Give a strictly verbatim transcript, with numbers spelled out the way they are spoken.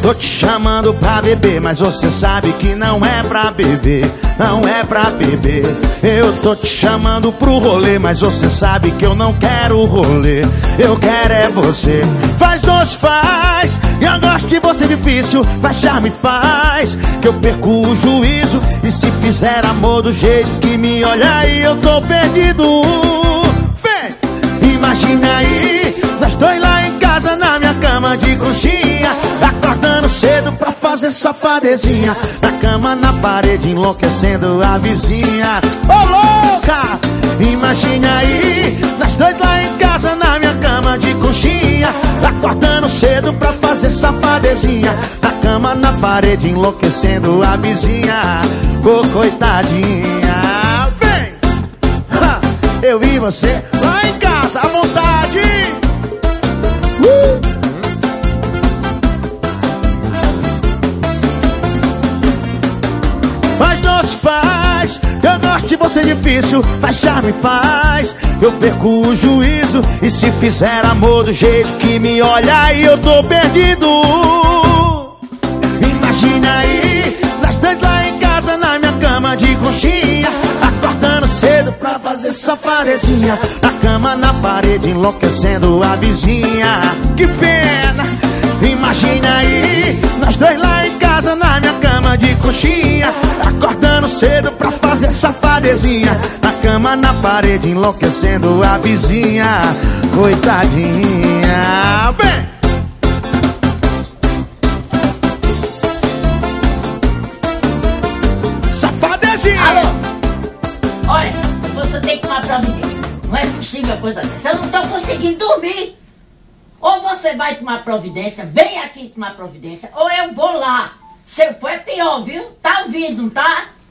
Tô te chamando pra beber, mas você sabe que não é pra beber, não é pra beber. Eu tô te chamando pro rolê, mas você sabe que eu não quero rolê, eu quero é você. Faz doce, faz, eu gosto de você difícil. Faz charme, faz, que eu perco o juízo. E se fizer amor do jeito que me olha aí, eu tô perdido. Vem, imagina aí, nós dois lá em casa na minha cama de conchinha, acordando cedo pra fazer safadezinha, na cama, na parede, enlouquecendo a vizinha. Ô oh, louca! Imagina aí, nós dois lá em casa na minha cama de conchinha, acordando cedo pra fazer safadezinha, na cama, na parede, enlouquecendo a vizinha. Ô oh, coitadinha, vem! Ha! Eu e você lá em casa, à vontade! Uh! Faz doce, faz, eu gosto de você difícil. Faz charme, faz, eu perco o juízo. E se fizer amor do jeito que me olha aí, eu tô perdido. Imagina aí, nós dois lá em casa na minha cama de conchinha, acordando cedo pra fazer safadezinha, na cama, na parede, enlouquecendo a vizinha. Que pena! Imagina aí, nós dois lá em casa na minha cama de conchinha, acordando cedo pra fazer safadezinha, na cama, na parede, enlouquecendo a vizinha. Coitadinha, vem! Safadezinha! Alô? Olha, você tem que tomar providência. Não é possível coisa dessa. Eu não tô conseguindo dormir. Ou você vai tomar providência, vem aqui tomar providência, ou eu vou lá. Se eu for é pior, viu? Tá ouvindo, não tá?